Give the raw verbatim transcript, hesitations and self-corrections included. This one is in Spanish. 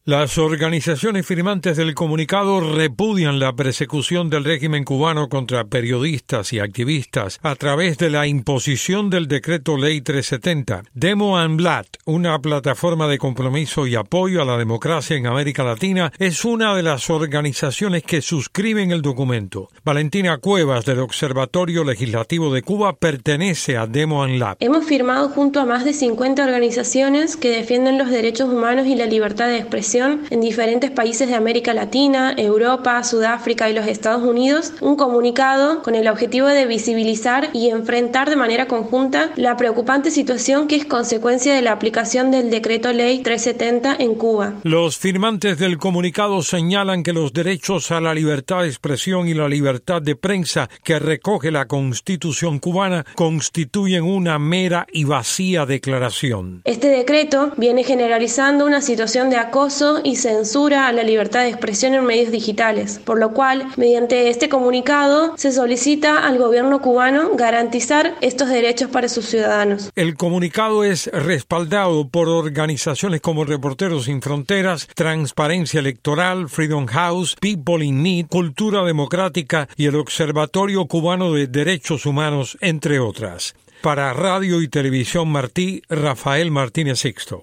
Las organizaciones firmantes del comunicado repudian la persecución del régimen cubano contra periodistas y activistas a través de la imposición del Decreto Ley trescientos setenta. Demo Unblood, una plataforma de compromiso y apoyo a la democracia en América Latina, es una de las organizaciones que suscriben el documento. Valentina Cuevas, del Observatorio Legislativo de Cuba, pertenece a Demo Unblood. Hemos firmado junto a más de cincuenta organizaciones que defienden los derechos humanos y la libertad de expresión en diferentes países de América Latina, Europa, Sudáfrica y los Estados Unidos, un comunicado con el objetivo de visibilizar y enfrentar de manera conjunta la preocupante situación que es consecuencia de la aplicación del Decreto Ley trescientos setenta en Cuba. Los firmantes del comunicado señalan que los derechos a la libertad de expresión y la libertad de prensa que recoge la Constitución cubana constituyen una mera y vacía declaración. Este decreto viene generalizando una situación de acoso y censura a la libertad de expresión en medios digitales, por lo cual, mediante este comunicado, se solicita al gobierno cubano garantizar estos derechos para sus ciudadanos. El comunicado es respaldado por organizaciones como Reporteros Sin Fronteras, Transparencia Electoral, Freedom House, People in Need, Cultura Democrática y el Observatorio Cubano de Derechos Humanos, entre otras. Para Radio y Televisión Martí, Rafael Martínez Sixto.